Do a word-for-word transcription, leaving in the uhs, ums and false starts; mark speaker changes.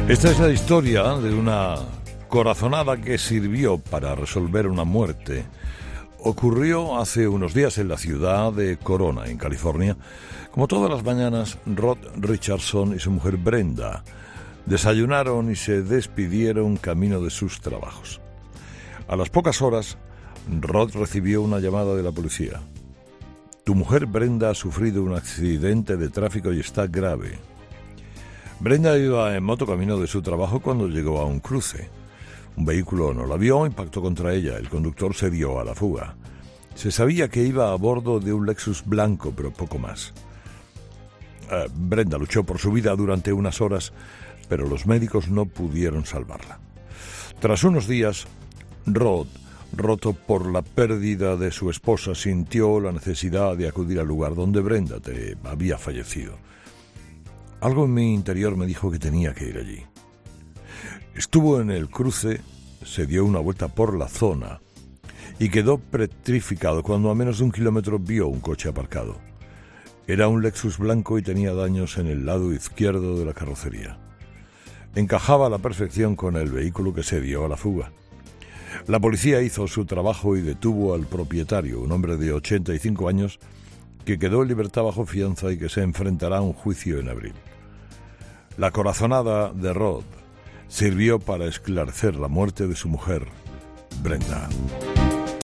Speaker 1: Esta es la historia de una corazonada que sirvió para resolver una muerte. Ocurrió hace unos días en la ciudad de Corona, en California. Como todas las mañanas, Rod Richardson y su mujer Brenda desayunaron y se despidieron camino de sus trabajos. A las pocas horas, Rod recibió una llamada de la policía. Tu mujer Brenda ha sufrido un accidente de tráfico y está grave. Brenda iba en moto camino de su trabajo cuando llegó a un cruce. Un vehículo no la vio, impactó contra ella. El conductor se dio a la fuga. Se sabía que iba a bordo de un Lexus blanco, pero poco más. Eh, Brenda luchó por su vida durante unas horas, pero los médicos no pudieron salvarla. Tras unos días, Rod, roto por la pérdida de su esposa, sintió la necesidad de acudir al lugar donde Brenda te había fallecido. Algo en mi interior me dijo que tenía que ir allí. Estuvo en el cruce, se dio una vuelta por la zona y quedó petrificado cuando a menos de un kilómetro vio un coche aparcado. Era un Lexus blanco y tenía daños en el lado izquierdo de la carrocería. Encajaba a la perfección con el vehículo que se dio a la fuga. La policía hizo su trabajo y detuvo al propietario, un hombre de ochenta y cinco años, que quedó en libertad bajo fianza y que se enfrentará a un juicio en abril. La corazonada de Rod sirvió para esclarecer la muerte de su mujer, Brenda.